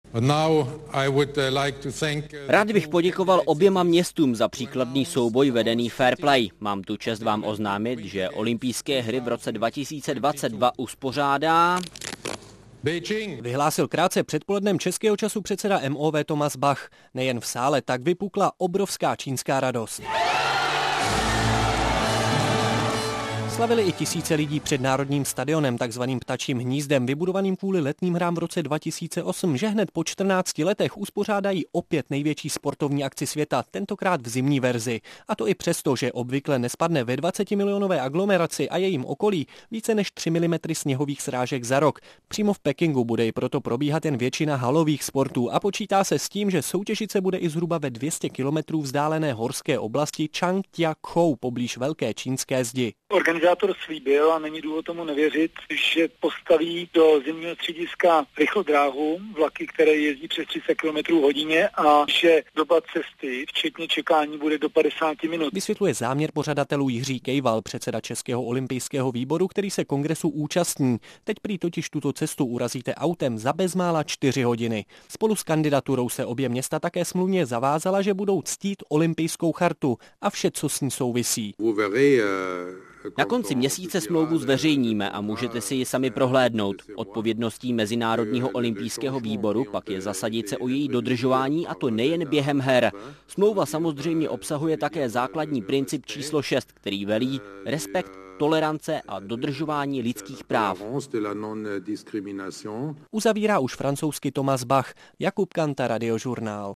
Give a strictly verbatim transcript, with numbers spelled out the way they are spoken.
Rád bych poděkoval oběma městům za příkladný souboj vedený fair play. Mám tu čest vám oznámit, že olympijské hry v roce dva tisíce dvacet dva uspořádá Beijing. Vyhlásil krátce předpolednem českého času předseda M O V Thomas Bach. Nejen v sále tak vypukla obrovská čínská radost. Slavili i tisíce lidí před Národním stadionem, takzvaným Ptačím hnízdem, vybudovaným kvůli letním hrám v roce dva tisíce osm, že hned po čtrnácti letech uspořádají opět největší sportovní akci světa, tentokrát v zimní verzi. A to i přesto, že obvykle nespadne ve dvacetimilionové aglomeraci a jejím okolí více než tři milimetry sněhových srážek za rok. Přímo v Pekingu bude i proto probíhat jen většina halových sportů a počítá se s tím, že soutěžit se bude i zhruba ve dvě stě kilometrů vzdálené horské oblasti Čangťakou poblíž Velké čínské zdi. Organizátor slíbil, a není důvod tomu nevěřit, že postaví do zimního střediska rychlodráhu, vlaky, které jezdí přes tři sta kilometrů hodině, a že doba cesty, včetně čekání, bude do padesáti minut. Vysvětluje záměr pořadatelů Jiří Kejval, předseda Českého olympijského výboru, který se kongresu účastní. Teď prý totiž tuto cestu urazíte autem za bezmála čtyři hodiny. Spolu s kandidaturou se obě města také smluvně zavázala, že budou ctít olympijskou chartu a vše, co s ní souvisí. Na konci měsíce smlouvu zveřejníme a můžete si ji sami prohlédnout. Odpovědností Mezinárodního olympijského výboru pak je zasadit se o její dodržování, a to nejen během her. Smlouva samozřejmě obsahuje také základní princip číslo šest, který velí respekt, tolerance a dodržování lidských práv. Uzavírá už francouzsky Thomas Bach. Jakub Kanta, Radiožurnál.